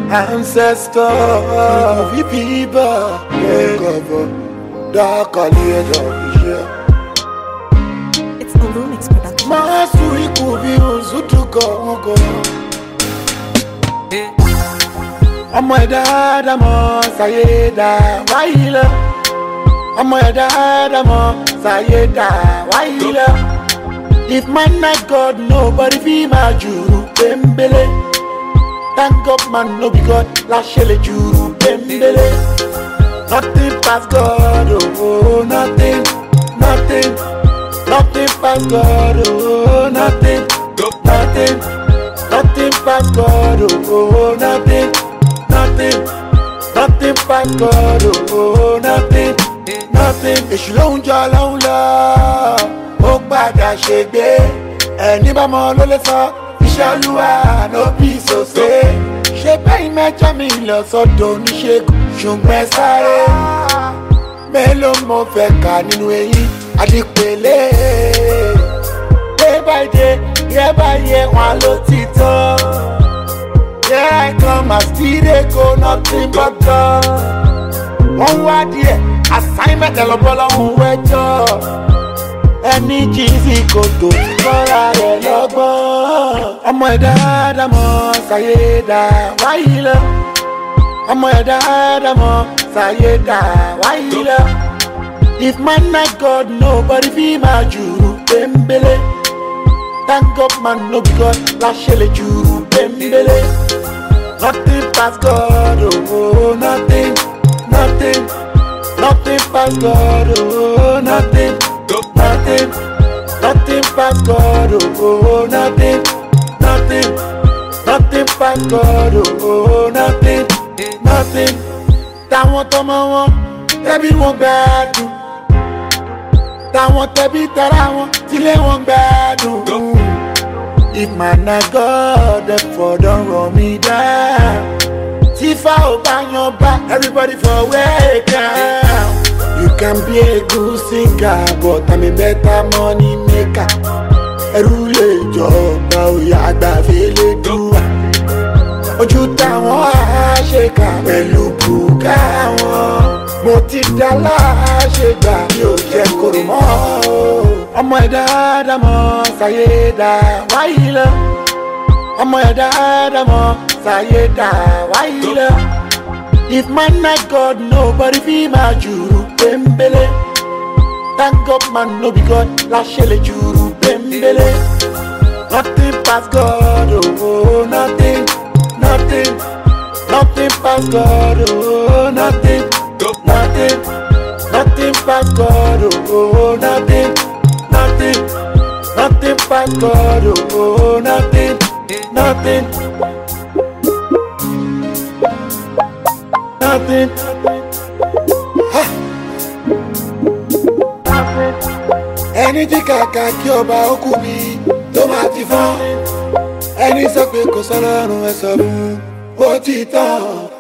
ancestor, people, cover, dark yeah. It's a Lumix production. Masuri kubi uzutuko. I'm my dad, I'm on Sayeda, Waila. I'm my dad, I'm on Sayeda, Waila. If man not God, nobody be my juru, Bembele. Thank God, man, no be God, la shele juru, Bembele. Nothing past God, oh, nothing, nothing, nothing past God, oh, nothing, nothing, nothing past God, oh, nothing, nothing, nothing past God, oh, nothing, nothing. Èṣù ló ń jà lọ́hùn lọ, ó padà ṣègbé, ẹni bá mọ̀ ló lè sọ, iṣẹ́ Olúwa ló bí sòsè. Ṣé bẹ́ẹ̀ mẹ́jọ mi lọ sọ́dọ̀ oníṣègùn, ṣùgbọ́n ẹ sáré. Mélòó mo fẹ́ kà nínú eyín àdìpèlé. Day by day, year by year, wọn ló ti tán. Here I come, I still dey go, nothing but God. Wọ́n wá díẹ̀, assignment ẹ̀ lọ́bọ́ lọ́hùn wẹ́jọ́. Ẹni jíìsì kò tó kọ́ra rẹ̀ lọ́gbọ́n. Ọmọ ẹ̀dá dámọ̀ ṣàyẹ̀dá wáyé lọ. Ọmọ ẹ̀dá dámọ̀ ṣàyẹ̀dá wáyé lọ. If man not God, nobody be my juru Bembele. Thank God, man, no be God, la shele juru Bembele. Nothing past God, oh, nothing, nothing, nothing past God, oh, nothing, nothing, nothing past God, oh, nothing, nothing, nothing past God, oh, nothing, nothing. Táwọn tọmọ wọn, tẹbí wọn gbádùn. Táwọn tẹbí tara wọn, tílé wọn gbádùn. If man na God, therefore don't run me down. Tifa Obanyaba, everybody for wake down. You can be a good singer, but I'm a better money maker. Ẹrú lè jọba òyà àgbà fèlè dùwà. Ojú táwọn àṣekà pẹ̀lú bùkà wọn. Mo ti dá láṣegbà mi ò jẹ́ kóró mọ́. Ọmọ ẹ̀dá dámọ̀ ṣàyẹ̀dá wáyé lọ. Ọmọ ẹ̀dá dámọ̀ ṣàyẹ̀dá wáyé lọ. If man not God, nobody be my juru Bembele. Thank God, man, no be God, la shele juru Bembele. Nothing past God, oh, nothing, nothing, nothing past God, oh, nothing, nothing, nothing past God, oh, nothing, nothing, nothing past God, oh, nothing, nothing, nothing. Ẹni tí kàkà kí ọba òkú mi tó máa ti fọ́n. Ẹni sọ pé kò sọ́lọ́run ẹ sọ fún ó ti tán.